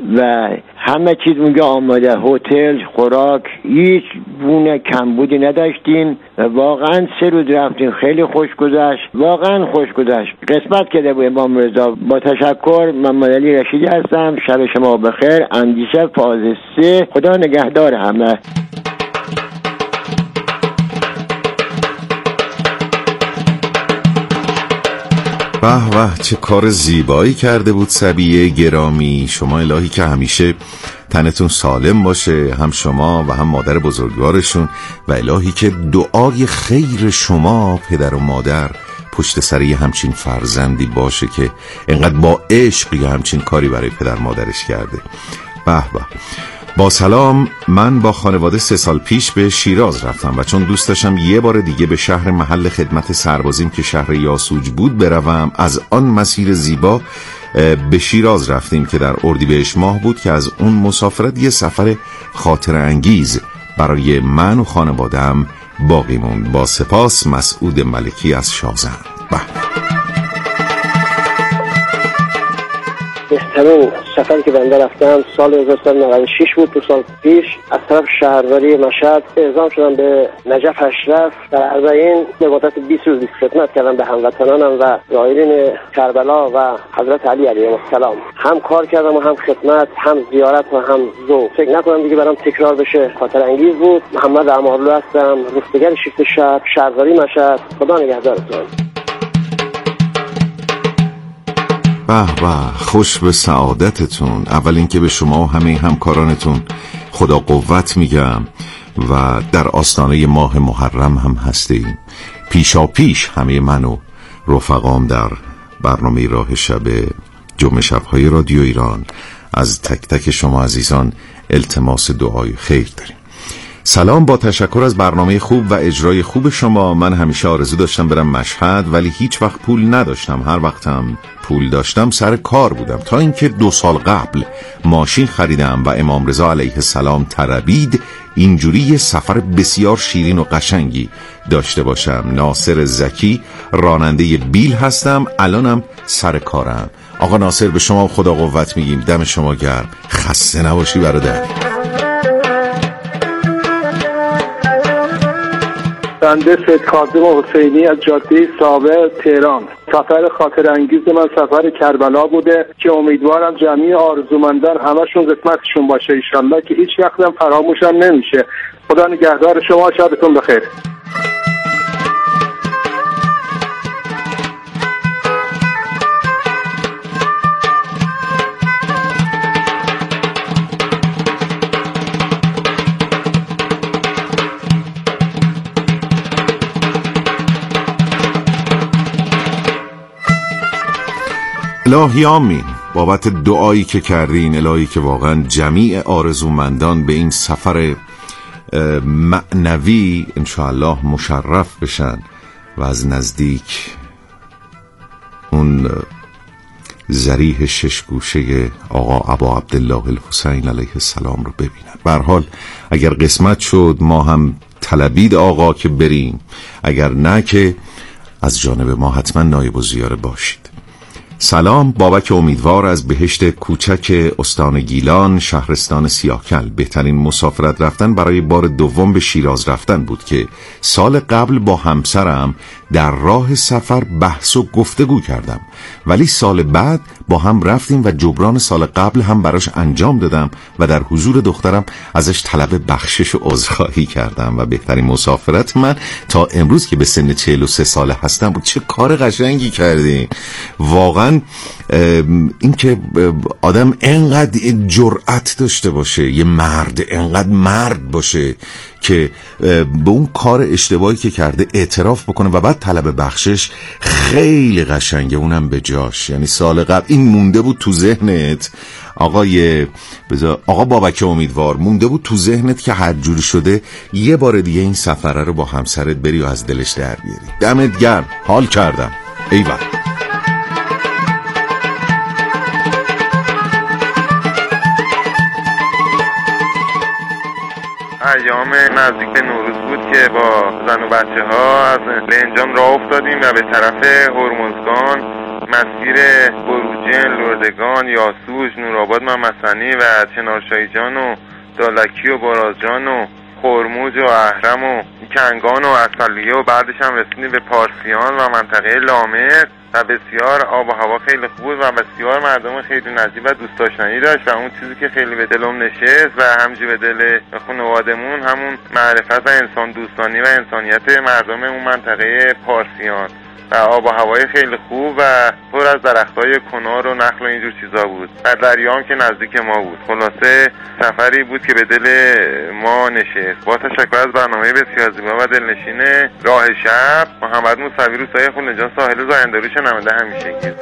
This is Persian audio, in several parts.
و همه چیز اونجا آماده، هتل، خوراک، هیچ گونه کمبودی نداشتیم و واقعا 3 روز رفتیم، خیلی خوش گذشت، واقعا خوش گذشت. قسمت کرده بود امام رضا. با تشکر. محمد علی رشیدی هستم. شب شما بخیر. اندیشه فاز 3. خدا نگهدار همه. به به، چه کار زیبایی کرده بود سبیه گرامی. شما الهی که همیشه تنتون سالم باشه، هم شما و هم مادر بزرگوارشون، و الهی که دعای خیر شما پدر و مادر پشت سر یه همچین فرزندی باشه که انقدر با عشق یه همچین کاری برای پدر مادرش کرده. به به. با سلام، من با خانواده 3 سال پیش به شیراز رفتم و چون دوست داشتم یه بار دیگه به شهر محل خدمت سربازیم که شهر یاسوج بود بروم، از آن مسیر زیبا به شیراز رفتیم که در اردیبهشت ماه بود که از اون مسافرت یه سفر خاطر انگیز برای من و خانواده‌ام باقی موند. با سپاس، مسعود ملکی از شازند. بهترین سفری که بنده رفتم سال 1996 بود. 2 سال پیش از طرف شهرداری مشهد اعزام شدم به نجف اشرف. در اربعین به مدت 20 روز خدمت کردم به هموطنانم و زائرین کربلا و حضرت علی علیه السلام. هم کار کردم و هم خدمت، هم زیارت و هم ذوق. فکر نکنم دیگه برام تکرار بشه. خاطر انگیز بود. محمد اعمارلو هستم، رفتگر شیفت شهر شهرداری مشهد. خدا نگهدارتون. به به، خوش به سعادتتون. اول اینکه به شما و همه همکارانتون خدا قوت میگم و در آستانه ماه محرم هم هستیم. پیشا پیش همه من و رفقام در برنامه راه شب جمعه شب‌های رادیو ایران از تک تک شما عزیزان التماس دعای خیر داریم. سلام، با تشکر از برنامه خوب و اجرای خوب شما. من همیشه آرزو داشتم برم مشهد ولی هیچ وقت پول نداشتم. هر وقتم پول داشتم سر کار بودم، تا اینکه 2 سال قبل ماشین خریدم و امام رضا علیه السلام تربید اینجوری یه سفر بسیار شیرین و قشنگی داشته باشم. ناصر زکی، راننده بیل هستم، الانم سر کارم. آقا ناصر، به شما خدا قوت میگیم. دم شما گرم. خسته نباشی برادر. بنده سید کاظم حسینی از جاده صابر تهران. سفر خاطر انگیز من سفر کربلا بوده که امیدوارم جمعی آرزومندان همشون قسمتشون باشه انشالله، که هیچ وقتم فراموشم نمیشه. خدا نگهدار شما. شبتون بخیر. الهی آمین بابت دعایی که کردین. الهی که واقعا جمیع آرزومندان به این سفر معنوی انشاءالله مشرف بشن و از نزدیک اون ذریح 6 گوشه آقا ابا عبدالله الحسین علیه السلام رو ببینن. به هر حال اگر قسمت شد ما هم طلبید آقا که بریم، اگر نه که از جانب ما حتما نایب الزیاره باشید. سلام، بابک امیدوار از بهشت کوچک استان گیلان، شهرستان سیاهکل. بهترین مسافرت رفتن برای بار دوم به شیراز رفتن بود که سال قبل با همسرم در راه سفر بحث و گفتگو کردم، ولی سال بعد با هم رفتیم و جبران سال قبل هم براش انجام دادم و در حضور دخترم ازش طلب بخشش و عذرخواهی کردم و بهترین مسافرت من تا امروز که به سن 43 ساله هستم بود. چه کار قشنگی کردین واقعا. این که آدم انقدر جرأت داشته باشه، یه مرد انقدر مرد باشه که به اون کار اشتباهی که کرده اعتراف بکنه و بعد طلب بخشش، خیلی قشنگه، اونم به جاش. یعنی سال قبل این مونده بود تو ذهنت آقا بابک امیدوار، مونده بود تو ذهنت که هر جوری شده یه بار دیگه این سفره رو با همسرت بری و از دلش در بیاری. دمت گرم، حال کردم. ایول. ایام نزدیک به نوروز بود که با زن و بچه ها از لنجان راه افتادیم و به طرف هرمزگان مسیر بروجه لاجن، لردگان، یاسوج، نورآباد، ممسنی و چنارشاهی جان و دالکی و بارازجان و خرموج و اهرم و کنگان و اصلیه و بعدش هم رسیدیم به پارسیان و منطقه لامر و بسیار آب و هوا خیلی خوب و بسیار مردم خیلی نزدیک و دوست داشتنی داشت و اون چیزی که خیلی به دلم نشست و همچنین به دل خانوادمون همون معرفت و انسان دوستانی و انسانیت مردم اون منطقه پارسیان و آب و هوای خیلی خوب و پر از درختای کنار و نخل و اینجور چیزا بود و دریا هم که نزدیک ما بود. خلاصه سفری بود که به دل ما نشست. با تشکر از برنامه بسیار زیبا و دلنشین راه شب، محمد موسوی، روستای خولنجان، ساحل زاینده‌رود، شنونده همیشگی.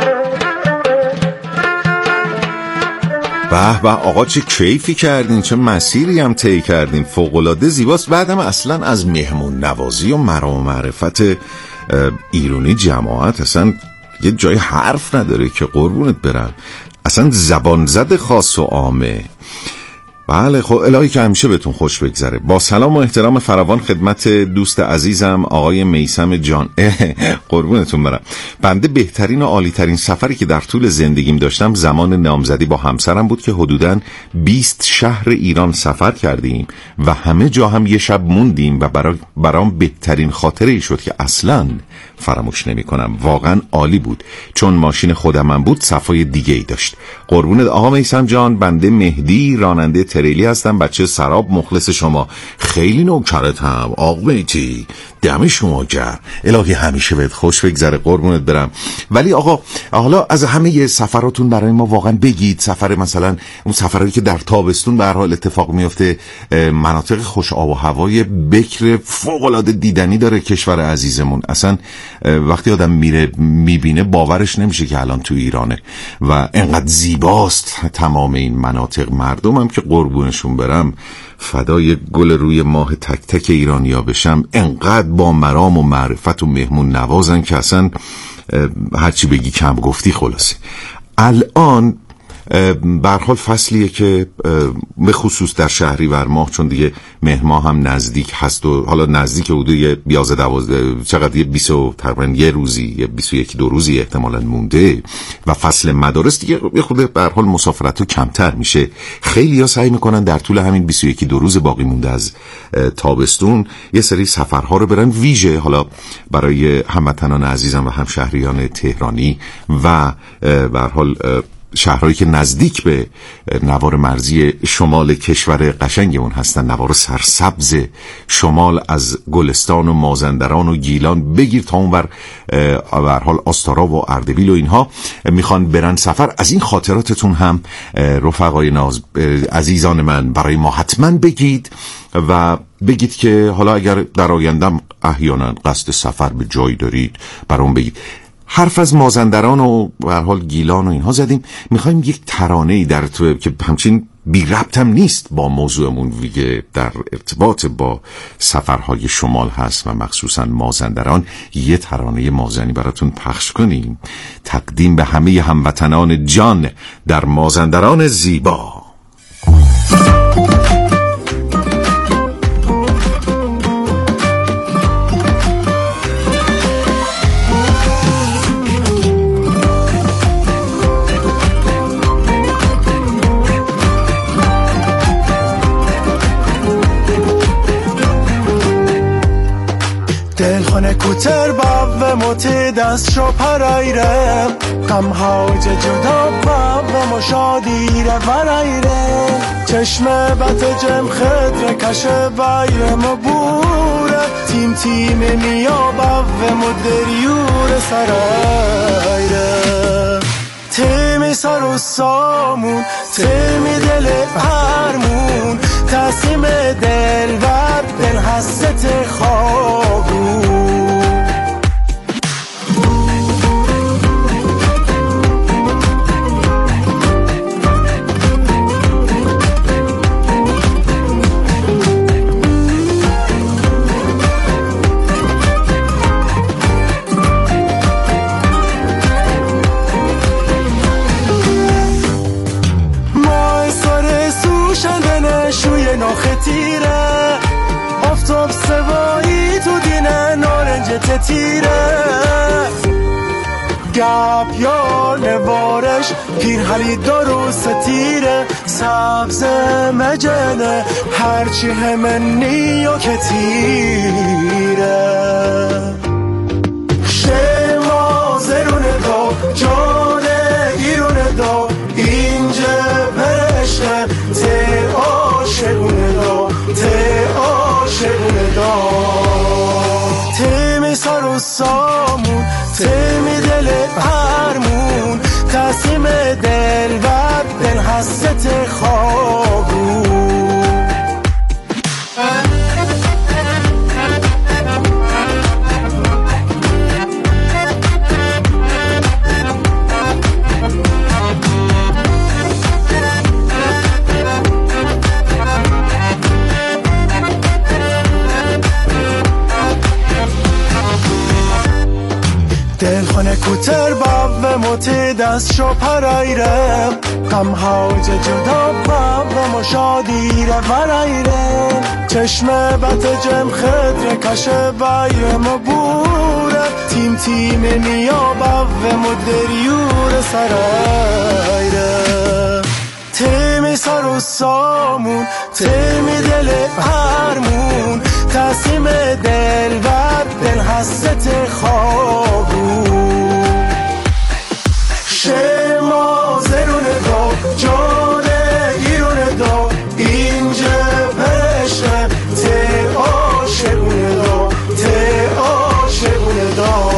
به به آقا، چه کیفی کردین، چه مسیری هم طی کردین، فوق‌العاده زیباست. بعدم اصلا از مهمون نوازی و مرام و معرفت ایرانی جماعت اصلا یه جای حرف نداره که قربونت برم، اصلا زبان زد خاص و عامه. بله خب الهی که همیشه بهتون خوش بگذره. با سلام و احترام فراوان خدمت دوست عزیزم آقای میثم جان. قربونتون برم. بنده بهترین و عالی ترین سفری که در طول زندگیم داشتم زمان نامزدی با همسرم بود که حدوداً 20 شهر ایران سفر کردیم و همه جا هم یه شب موندیم و برام بهترین خاطره ای شد که اصلاً فراموش نمی کنم. واقعا عالی بود. چون ماشین خودمم بود صفای دیگه ای داشت. قربونت آقا میثم جان. بنده مهدی، راننده تریلی هستم، بچه سراب، مخلص شما. خیلی نوکرتم آقا مهدی، دم شما گرم. الهی همیشه بهت خوش بگذره قربونت برم. ولی آقا حالا از همه سفراتون برای ما واقعا بگید. سفر مثلا اون سفرهایی که در تابستون به هر حال اتفاق میفته، مناطق خوش آب و هوای بکر فوق العاده دیدنی داره کشور عزیزمون. اصلا وقتی آدم میره میبینه باورش نمیشه که الان تو ایرانه و انقدر زیباست تمام این مناطق. مردمم که قربونشون برم، فدای گل روی ماه تک تک ایرانیا بشم، انقدر با مرام و معرفت و مهمون نوازن که اصلا هرچی بگی کم گفتی. خلاصه الان به هر حال فصلیه که به خصوص در شهریور ماه، چون دیگه مهر ماه هم نزدیک هست و حالا نزدیک حدود 11-12 چقدر یه 20 تقریبا یه روزی، یه 21-2 روزی احتمالاً مونده و فصل مدارس دیگه یه خود به هر حال مسافرتو کمتر میشه. خیلی‌ها سعی میکنن در طول همین 21-2 روز باقی مونده از تابستون یه سری سفرها رو برن، ویژه حالا برای هموطنان عزیزم و همشهریان تهرانی و به هر حال شهرهایی که نزدیک به نوار مرزی شمال کشور قشنگ اون هستن، نوار سرسبز شمال از گلستان و مازندران و گیلان بگیر تا اونور به هر حال آستارا و اردبیل و اینها، میخوان برن سفر. از این خاطراتتون هم رفقای عزیزان من برای ما حتما بگید و بگید که حالا اگر در آیندم احیانا قصد سفر به جایی دارید برام بگید. حرف از مازندران و به هر حال گیلان و اینها زدیم، میخوایم یک ترانه‌ای در تو که همچین بی ربط هم نیست با موضوعمون، ویگه در ارتباط با سفرهای شمال هست و مخصوصا مازندران، یه ترانه مازنی براتون پخش کنیم، تقدیم به همه هموطنان جان در مازندران زیبا. دلخونه کوتر با موتی دست شو پرایره غم هاج جدا با مشادیره ورایره چشم بط جم خدر کشه بایر مبوره تیم تیم میا با مدریور سرایره تیمی سر و سامون تیمی دل ارمون تسیم دل ور دل حست خوابون تیره آفتاب سوایی تو دینه نارنج تیره گپ یا نوارش پیرهلی دارو ستیره سبز مجنه هرچی همنی و کتیره شما زرونه دا جانه ایرونه دا اینجا برشته ته عاشقونه دا ته عاشقونه دا ته می سر و سامون ته می دل ارمون تسیم دل بر دل حست خوابون دل خانه کوتر باب موتی دست شو پرایرم غم هاج جدا باب مشادیر ورایرم چشم بط جم خدر کش بایم و بوره تیم تیم نیا باب مدریور سرایرم تیمی سر و سامون تیمی دل ارمون تسیم دل بر دل حست خوابون شما زرونه دا جانه ایرونه دا اینجا پرشه ته عاشقونه دا ته عاشقونه دا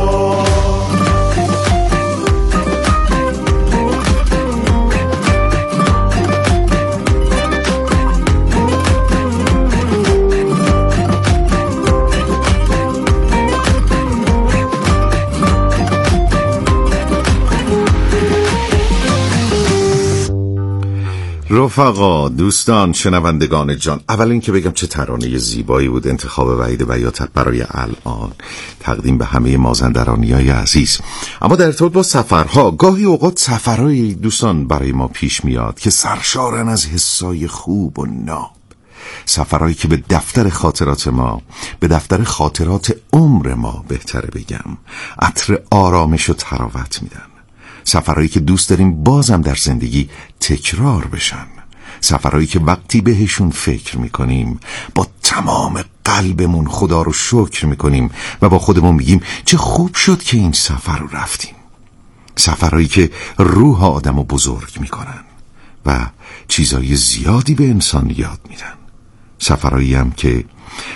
رفقا، دوستان، شنوندگان جان، اول این که بگم چه ترانه زیبایی بود انتخاب وحید بیاتر برای الان تقدیم به همه مازندرانیای عزیز. اما در ارتباط با سفرها، گاهی اوقات سفرهای دوستان برای ما پیش میاد که سرشارن از حسای خوب و ناب، سفرهایی که به دفتر خاطرات ما، به دفتر خاطرات عمر ما بهتره بگم، عطر آرامش و تراوت میدن، سفرهایی که دوست داریم بازم در زندگی تکرار بشن، سفرهایی که وقتی بهشون فکر میکنیم با تمام قلبمون خدا رو شکر میکنیم و با خودمون میگیم چه خوب شد که این سفر رو رفتیم، سفرهایی که روح آدمو بزرگ میکنن و چیزای زیادی به انسان یاد میدن، سفرهایی هم که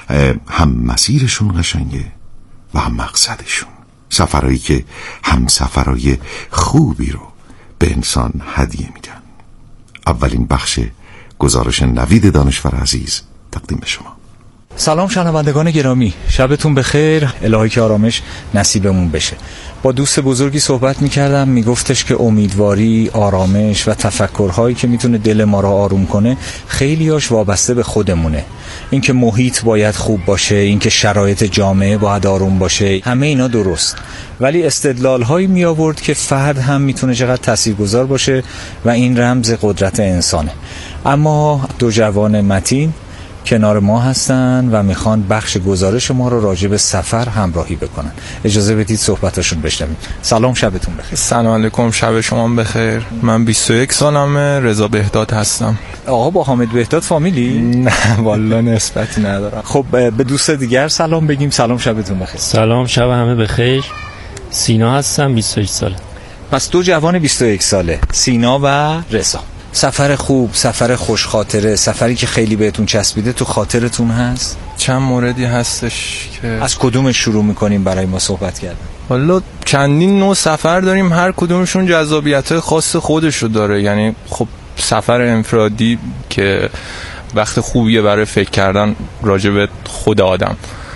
هم مسیرشون قشنگه و هم مقصدشون، سفرهایی که هم سفرهای خوبی رو به انسان هدیه میدن. اولین بخش گزارش نوید دانشور عزیز تقدیم به شما. سلام شنوندگان گرامی، شبتون بخیر، الهی که آرامش نصیبمون بشه. با دوست بزرگی صحبت میکردم، میگفتش که امیدواری، آرامش و تفکرهایی که میتونه دل ما را آروم کنه خیلیاش وابسته به خودمونه. اینکه محیط باید خوب باشه، اینکه شرایط جامعه باید آروم باشه، همه اینا درست، ولی استدلال‌هایی می آورد که فرد هم میتونه چقدر تاثیرگذار باشه و این رمز قدرت انسانه. اما دو جوان متین کنار ما هستن و میخوان بخش گزارش ما رو راجع به سفر همراهی بکنن. اجازه بدید صحبتاشون بشنویم. سلام، شبتون بخیر. سلام علیکم، شب شما بخیر. من 21 سالمه، رضا بهداد هستم. آقا با حامد بهداد فامیلی؟ نه والا نسبتی ندارم. خب به دوست دیگر سلام بگیم. سلام، شبتون بخیر. سلام، شب همه بخیر. سینا هستم، 21 ساله. پس دو جوان 21 ساله، سینا و رضا. سفر خوب، سفر خوش خاطره، سفری که خیلی بهتون چسبیده تو خاطرتون هست؟ چند موردی هستش که از کدومش شروع میکنیم برای ما صحبت کردن؟ والا چندین نوع سفر داریم، هر کدومشون جذابیت خاص خودشو داره. یعنی خب سفر انفرادی که وقت خوبیه برای فکر کردن راجع به خود آدم،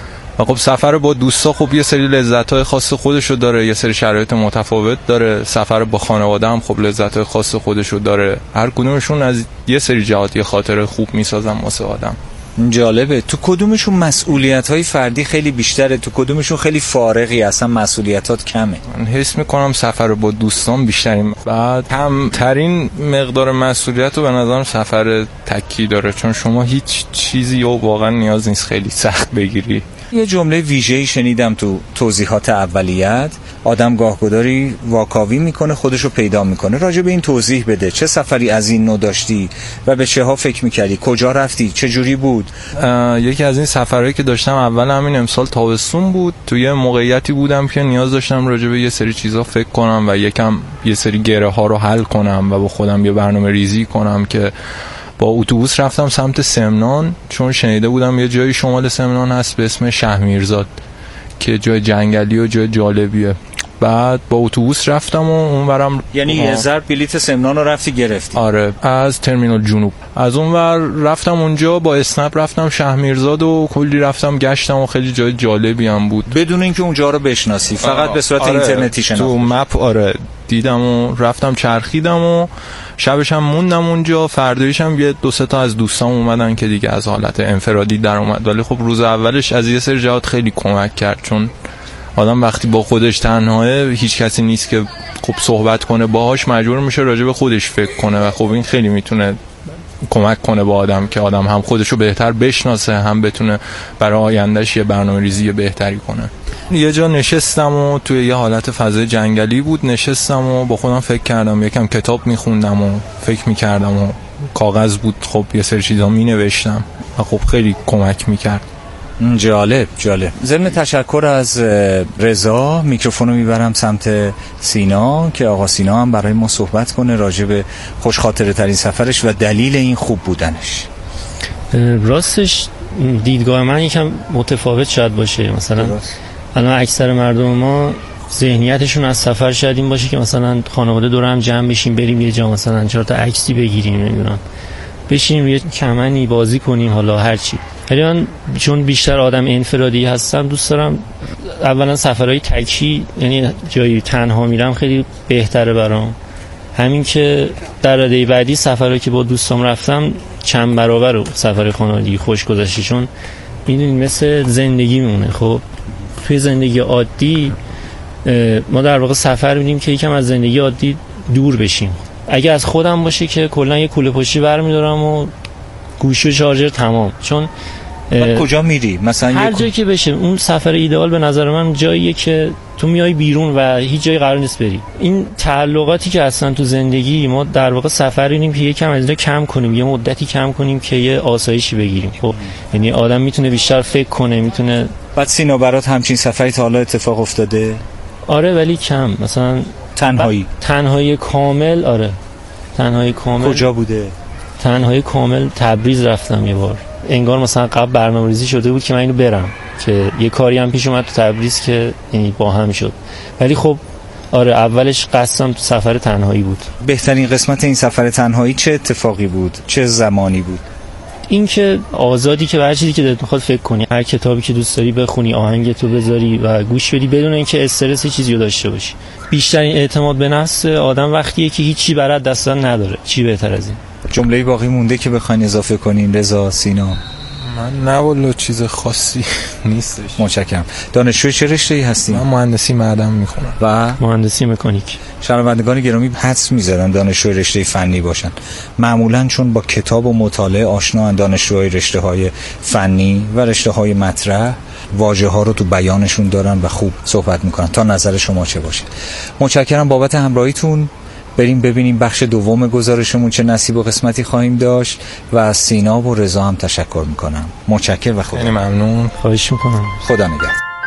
و خب سفر با دوستا خب یه سری لذت‌های خاص خودشو داره، یه سری شرایط متفاوت داره. سفر با خانواده هم خب لذت‌های خاص خودشو داره، هر کدومشون از یه سری جهات یه خاطره خوب میسازن واسه آدم. جالبه. تو کدومشون مسئولیت‌های فردی خیلی بیشتره، تو کدومشون خیلی فارغی، اصلا مسئولیتات کمه؟ من حس میکنم سفر با دوستان بیشتریم، بعد کمترین مقدار مسئولیت رو به نظرم سفر تکی داره، چون شما هیچ چیزی رو واقعا نیاز نیست خیلی سخت بگیری. یه جمله ویژه‌ای شنیدم تو توضیحات اولیت، آدم گاهگداری واکاوی میکنه خودشو پیدا میکنه. راجع به این توضیح بده، چه سفری از این نوع داشتی و به چه ها فکر میکردی؟ کجا رفتی؟ چه جوری بود؟ یکی از این سفرهایی که داشتم اول همین امسال تابستون بود. تو یه موقعیتی بودم که نیاز داشتم راجع به یه سری چیزا فکر کنم و یه سری گره ها رو حل کنم و با خودم یه برنامه ریزی کنم که با اتوبوس رفتم سمت سمنان، چون شنیده بودم یه جایی شمال سمنان هست به اسم شهمیرزاد که جای جنگلی و جای جالبیه. بعد با اتوبوس رفتم و اونورم، یعنی یه ضرب بلیت سمنان رو رفتی گرفتی؟ آره، از ترمینال جنوب. از اونور رفتم اونجا با اسنپ رفتم شهمیرزاد و کلی رفتم گشتم و خیلی جای جالبی هم بود بدون اینکه اونجا رو بشناسی، فقط به صورت اینترنتی شناختی. تو مپ آره دیدم و رفتم چرخیدم و شبش هم موندم اونجا. فردایش هم یه 2-3 تا از دوستام اومدن که دیگه از حالت انفرادی در اومد، ولی خب روز اولش از یه سری جهات خیلی کمک کرد، چون آدم وقتی با خودش تنهاه هیچ کسی نیست که خب صحبت کنه باهاش، مجبور میشه راجع به خودش فکر کنه و خب این خیلی میتونه کمک کنه با آدم که آدم هم خودشو بهتر بشناسه، هم بتونه برای آیندهش یه برنامه‌ریزی بهتری کنه. یه جا نشستم و توی یه حالت فضای جنگلی بود، نشستم و با خودم فکر کردم، یکم کتاب میخوندم و فکر میکردم و کاغذ بود، خب یه سری چیزا مینوشتم و خب خیلی کمک میکرد. جالب. ضمن تشکر از رضا میکروفون رو میبرم سمت سینا که آقا سینا هم برای ما صحبت کنه راجع به خوش خاطره ترین سفرش و دلیل این خوب بودنش. راستش دیدگاه من یکم متفاوت شاید باشه. مثلا الان اکثر مردم ما ذهنیتشون از سفر شاید این باشه که مثلا خانواده دور هم جمع بشیم بریم یه جا مثلا 4 تا عکسی بگیریم، نمیدونم بشینیم روی کمنی بازی کنیم، حالا هر چی. ولی من چون بیشتر آدم انفرادی هستم دوست دارم اولا سفرهای تکی، یعنی جایی تنها میرم خیلی بهتره برام. همین که در رده بعدی سفرهایی که با دوستام رفتم چند برابر سفر خانوادگی خوش گذشته، چون میدونید مثل زندگی میمونه. خب توی زندگی عادی ما در واقع سفر می‌ریم که یکم از زندگی عادی دور بشیم. اگه از خودم باشه که کلا یه کوله پشتی برمی‌دارم و گوشی و شارژر تمام. چون کجا میری؟ مثلا هر جایی که بشه. اون سفر ایدئال به نظر من جاییه که تو میای بیرون و هیچ جایی قرار نیست بری. این تعلقاتی که اصلا تو زندگی ما در واقع سفرینیم که یکم از اینا کم کنیم، یه مدتی کم کنیم که یه آسایشی بگیریم. خب یعنی آدم میتونه بیشتر فکر کنه، میتونه. بعد سینا برات همچین سفری تا حالا اتفاق افتاده؟ آره ولی کم. مثلا تنهایی کامل. آره تنهایی کامل. کجا بوده؟ تنهایی کامل تبریز رفتم یه بار. انگار مثلا قبل برنامه‌ریزی شده بود که من اینو برم، که یه کاری هم پیش اومد تو تبریز که یعنی با هم شد. ولی خب آره اولش قصدم تو سفر تنهایی بود. بهترین قسمت این سفر تنهایی چه اتفاقی بود؟ چه زمانی بود؟ این که آزادی که هر چیزی که دلت میخواد فکر کنی، هر کتابی که دوست داری بخونی، آهنگتو بذاری و گوش بدی بدون اینکه استرس چیزی رو داشته باشی. بیشترین اعتماد به نفس آدم وقتیه که هیچی برات دستان نداره. چی بهتر از این؟ جمله باقی مونده که بخواین اضافه کنین رضا، سینا؟ من نه والا چیز خاصی نیستش. متشکرم. دانشجوی چه رشته‌ای هستین؟ من مهندسی معدن میخونم. و مهندسی مکانیک. شنوندگان گرامی حدس می‌ذارن دانشجوی رشته فنی باشن. معمولاً چون با کتاب و مطالعه آشنان دانشجوهای رشته‌های فنی و رشته‌های مطرح، واژه‌ها رو تو بیانشون دارن و خوب صحبت میکنن. تا نظر شما چه باشه؟ متشکرم بابت همراهیتون. بریم ببینیم بخش دوم گزارشمون چه نصیب و قسمتی خواهیم داشت و از سینا و رضا هم تشکر میکنم. متشکرم و خدا ممنون. خواهش میکنم. خدا نگهدار.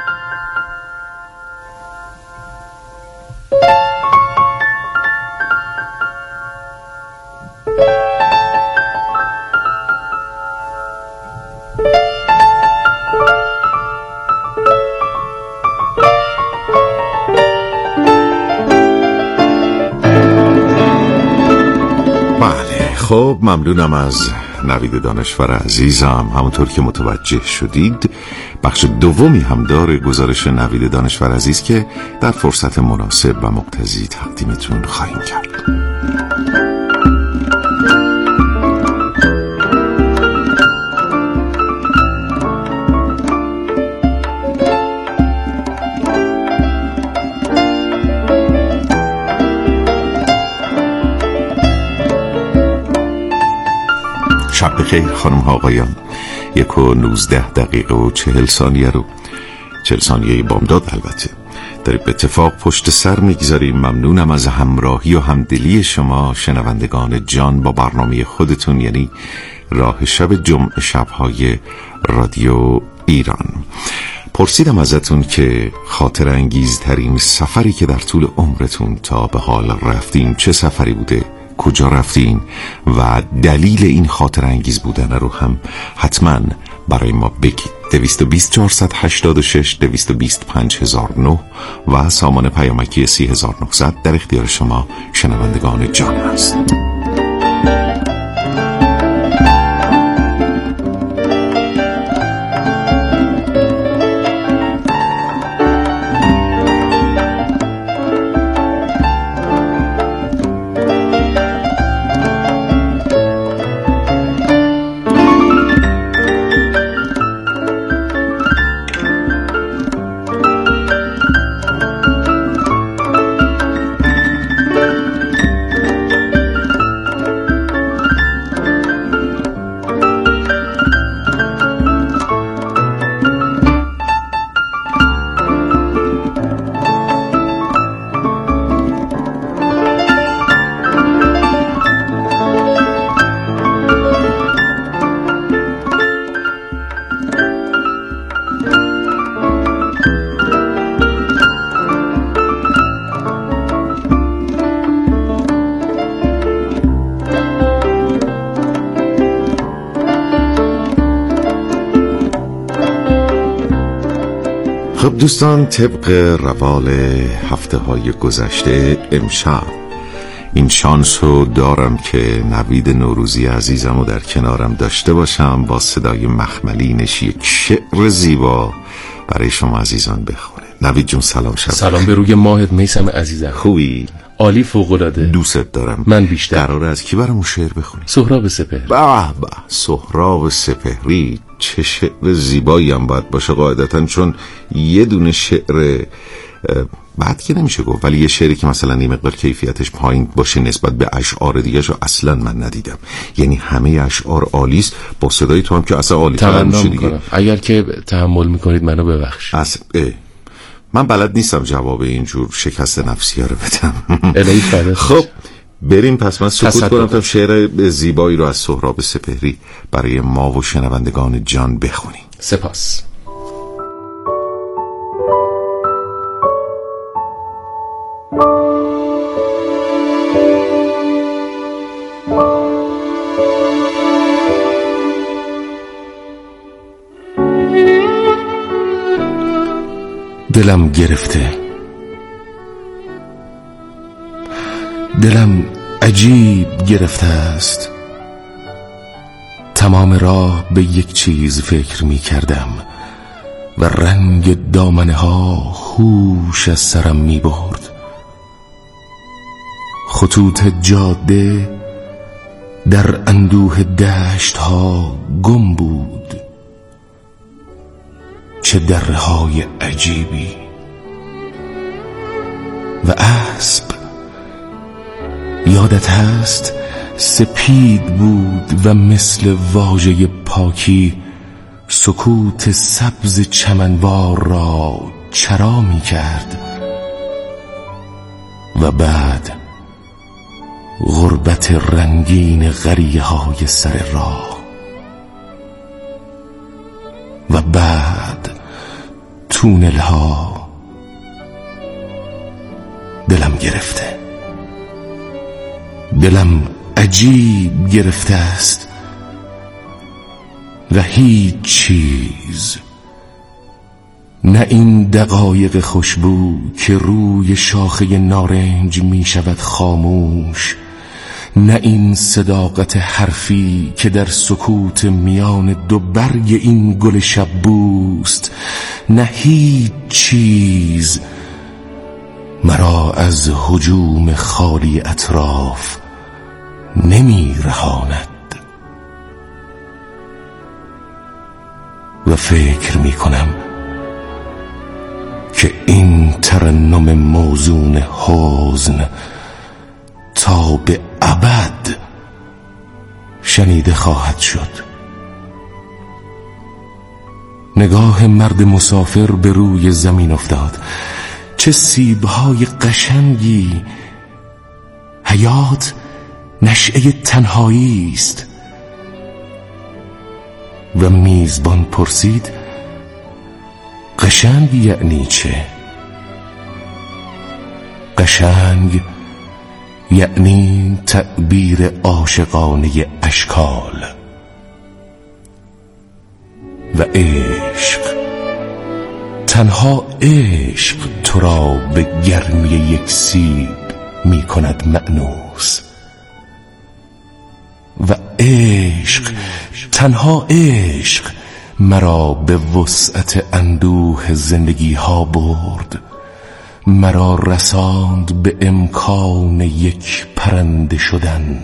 خب ممنونم از نوید دانشور عزیزم. همونطور که متوجه شدید بخش دومی هم داره گزارش نوید دانشور عزیز که در فرصت مناسب و مقتضی تقدیمتون خواهیم کرد. شب بخیر خانم ها آقایان. 1:19 رو 40 ثانیه بامداد البته داریم به اتفاق پشت سر میگذاریم. ممنونم از همراهی و همدلی شما شنوندگان جان با برنامه خودتون، یعنی راه شب جمعه شب‌های رادیو ایران. پرسیدم ازتون که خاطر انگیزترین سفری که در طول عمرتون تا به حال رفتین چه سفری بوده، کجا رفتین و دلیل این خاطر انگیز بودن رو هم حتما برای ما بگید. 22486 225 و سامان پیامکی 3900 در اختیار شما شنوندگان جان است. خب دوستان، طبق روال هفته های گذشته امشب این شانس رو دارم که نوید نوروزی عزیزم رو در کنارم داشته باشم با صدای مخملینش یک شعر زیبا برای شما عزیزان بخونه. نوید جون سلام. شب سلام به روی ماهت میثم عزیزم. خوبی؟ عالی، فوق‌العاده. دوست دارم. من بیشتر. قراره از کی برامون شعر بخونی؟ سهراب سپهری. به سهراب سپهری، چه شعر زیبایی هم باید باشه قاعدتا، چون یه دونه شعر بعد که نمیشه گفت، ولی یه شعری که مثلا این مقدار کیفیتش پایین باشه نسبت به اشعار دیگه شو اصلا من ندیدم. یعنی همه اشعار عالیست، با صدای تو هم که اصلا عالی تر میشه دیگه. اگر که تحمل میکنید منو ببخش. من بلد نیستم جواب اینجور شکست نفسی ها رو بدم. الهی فدات. خب بریم پس من سکوت کنم تا شعر زیبایی رو از سهراب سپهری برای ما و شنوندگان جان بخونی. سپاس. دلم گرفته، دلم عجیب گرفته است. تمام راه به یک چیز فکر می کردم و رنگ دامنه ها هوش از سرم می برد. خطوط جاده در اندوه دشت ها گم بود. چه درهای عجیبی. و اسب یادت هست سپید بود و مثل واژه پاکی سکوت سبز چمنوار را چرا می کرد. و بعد غربت رنگین قریه های سر راه. و بعد تونل ها. دلم گرفته، دلم عجیب گرفته است و هیچ چیز، نه این دقایق خوشبو که روی شاخه نارنج می شود خاموش، نه این صداقت حرفی که در سکوت میان دو برگ این گل شبوست، نه هیچ چیز مرا از هجوم خالی اطراف نمی رهاند. و فکر می کنم که این ترنم موزون حزن تا به ابد شنیده خواهد شد. نگاه مرد مسافر به روی زمین افتاد. چه سیب‌های قشنگی! حیات نشأه تنهایی است. و میزبان پرسید قشنگ یعنی چه؟ قشنگ یعنی تعبیر عاشقانه اشکال. و عشق، تنها عشق تو را به گرمی یک سیب می کند مأنوس. و عشق، تنها عشق مرا به وسعت اندوه زندگی ها برد، مرا رساند به امکان یک پرنده شدن.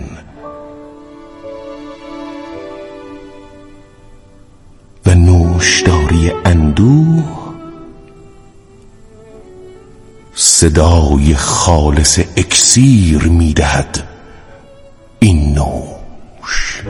و نوشداری اندوه صدای خالص اکسیر می‌دهد. این نوش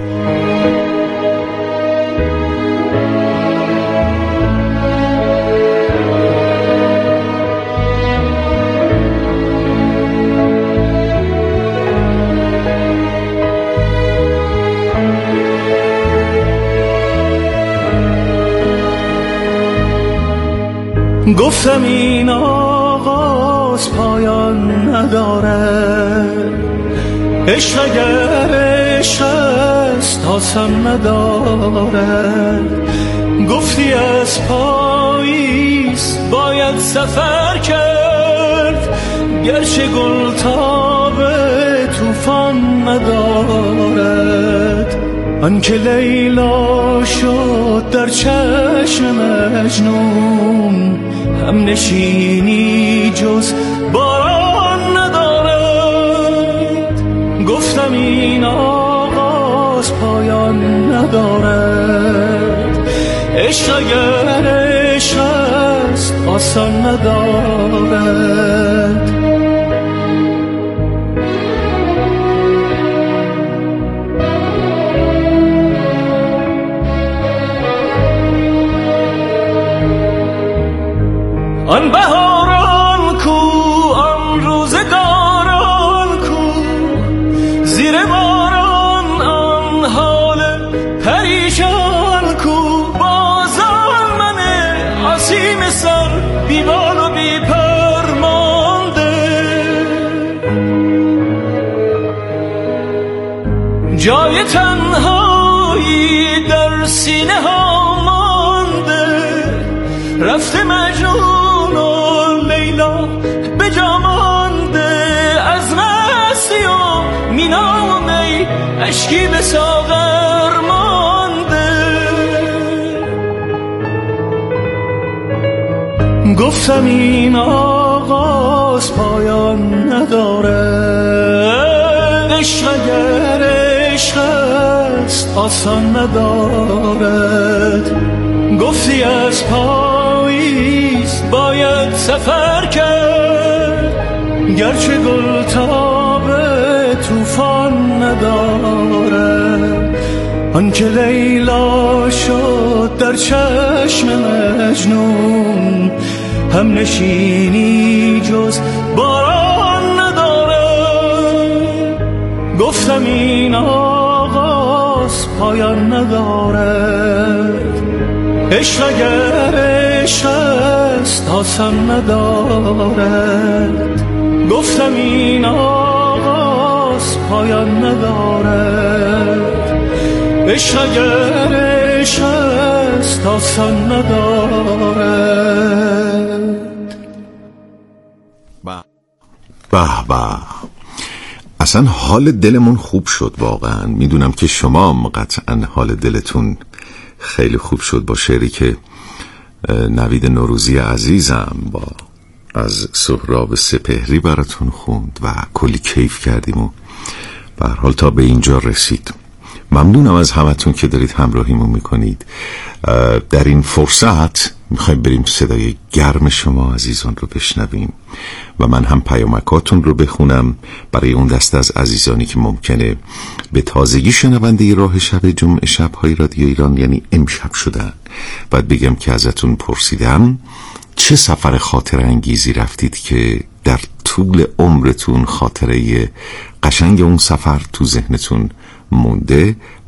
گفتم این آغاز پایان نداره، عشق اگر عشق است آسان نداره. گفتی از پاییز باید سفر کرد، گرچه گل تاب طوفان ندارد. آنکه لیلا شد در چشم مجنون، هم نشینی جز باران ندارد. گفتم این آغاز پایان ندارد، عشق اگر عشق است آسان ندارد. آن بهاران کو، آن روزگاران کو، زیر باران آن حال پریشان کو. بازان من آسیم سر بیبال و بیپر مانده، جای تنهایی در سینه ها مانده. رفته مجنون به جا مانده، از مستی و مینا و می اشکی به ساغر مانده. گفتم این آغاز پایان نداره، عشق اگر عشق است آسان ندارد. گفتی از پاییز باید سفر کرد، گرچه گل تاب طوفان ندارد. آنکه لیلا شد در چشم مجنون، هم نشینی جز باران ندارد. گفتم این آغاز پایان ندارد، عشق اگر عشق است آسان ندارد. گفتم این آغاز پایان ندارد، عشق اگر عشق است آسان ندارد. به به، اصلا حال دلمون خوب شد واقعا. میدونم که شما قطعا حال دلتون خیلی خوب شد با شعری که نوید نوروزی عزیزم با از سهراب سپهری براتون خوند و کلی کیف کردیم و به هر حال تا به اینجا رسید. ممنونم از همتون که دارید همراهیمون میکنید. در این فرصت میخوایم بریم صدای گرم شما عزیزان رو بشنویم و من هم پیامکاتون رو بخونم برای اون دسته از عزیزانی که ممکنه به تازگی شنونده راه شب جمعه شب‌های رادیو ایران یعنی امشب شدن. بعد بگم که ازتون پرسیدم چه سفر خاطر انگیزی رفتید که در طول عمرتون خاطره قشنگ اون سفر تو ذهنتون مونده